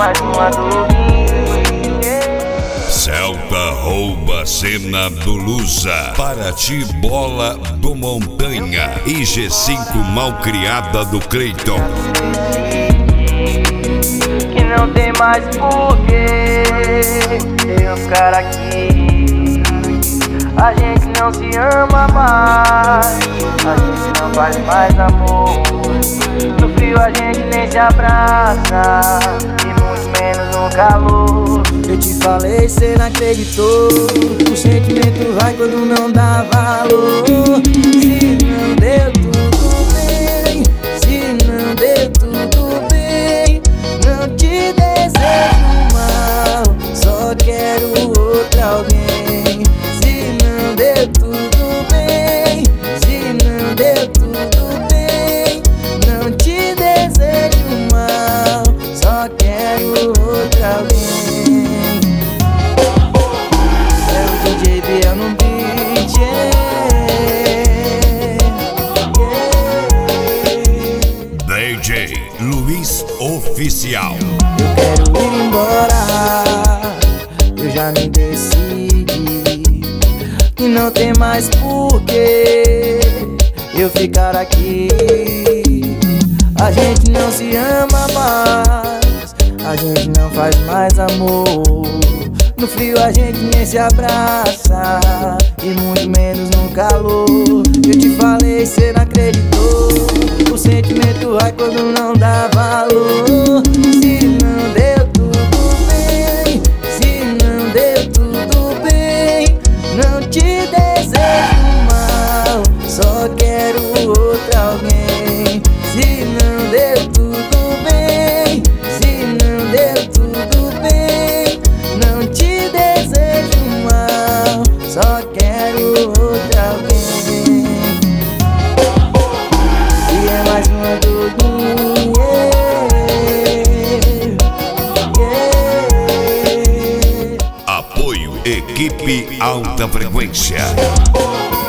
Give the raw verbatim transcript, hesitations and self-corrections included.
mais uma doguinha. Celta rouba a cena do Lusa. Paraty bola do Montanha. I G cinco malcriada do Cleiton. Que não tem mais porquê eu ficar aqui. A gente não se ama mais, a gente não faz mais amor. No frio a gente nem se abraça, e muito menos no calor. Eu te falei, cê não acreditou. O sentimento vai quando não dá valor. Se não deu tudo bem, se não deu tudo bem, não te desejo mal, só quero outro alguém. Se não deu tudo bem, se não deu tudo bem, não te desejo mal, só quero outro alguém. É o D J Biel no beat, yeah. D J Luiz Oficial. Eu quero ir embora, eu já me decidi, e não tem mais porquê eu ficar aqui. A gente não se ama mais, a gente não faz mais amor. No frio a gente nem se abraça, e muito menos no calor. Eu te falei, cê não acreditou. O sentimento vai quando não dá valor. Se não deu tudo bem, se não deu tudo bem, não te desejo mal, só quero outro alguém. Se não deu tudo bem, se não deu tudo bem, não te desejo mal, só quero outro alguém. E é mais uma doguinha, yeah, yeah. Apoio Equipe Alta Frequência.